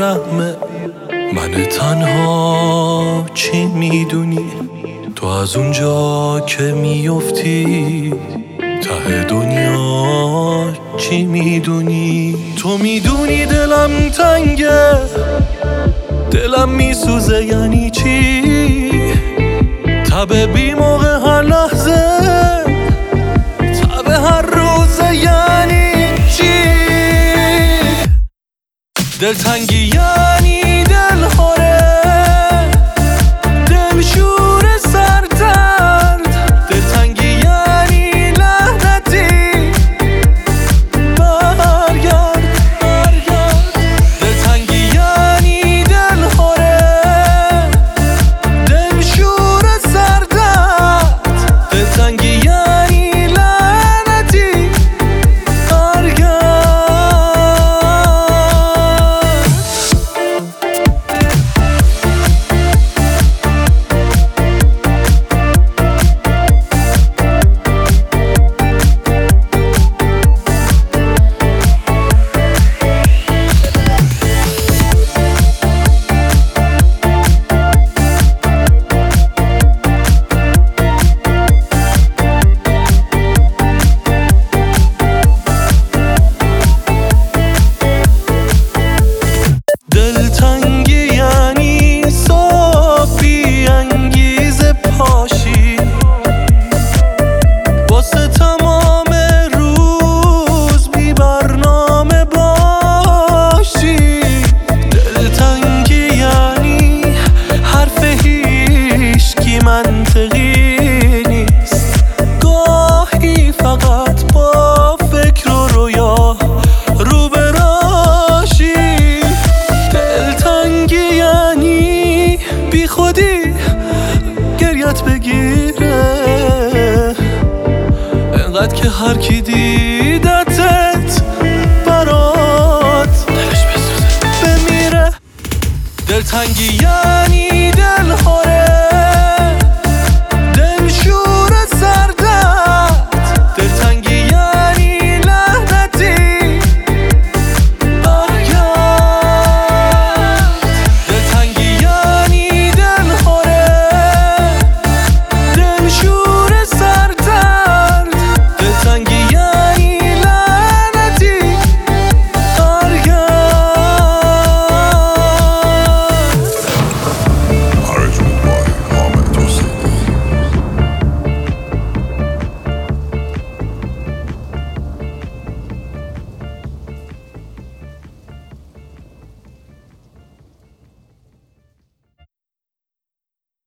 بیرحمه. من تنها چی میدونی؟ تو از اونجا که میفتی ته دنیا چی میدونی؟ تو میدونی دلم تنگه، دلم میسوزه یعنی چی؟ تب بی موقع هر لحظه، تب هر روزه یعنی چی؟ دلتنگی یعنی دل خوره، دل شور سر درد. دلتنگی یعنی لعنتی، برگرد برگرد. دلتنگی یعنی دل خوره، دل شور سر درد. دلتنگی یعنی لعنتی، برگرد. دلتنگی یعنی صبح بی انگیزه پاشی، واسه تمام روز بی برنامه باشی. دلتنگی یعنی حرف هیچکی منطقی نیست، گاهی فقط با فکر و رویا رو به راشی. دلتنگی یعنی بی خودی گریت بگیره، انقدر که هر کی دید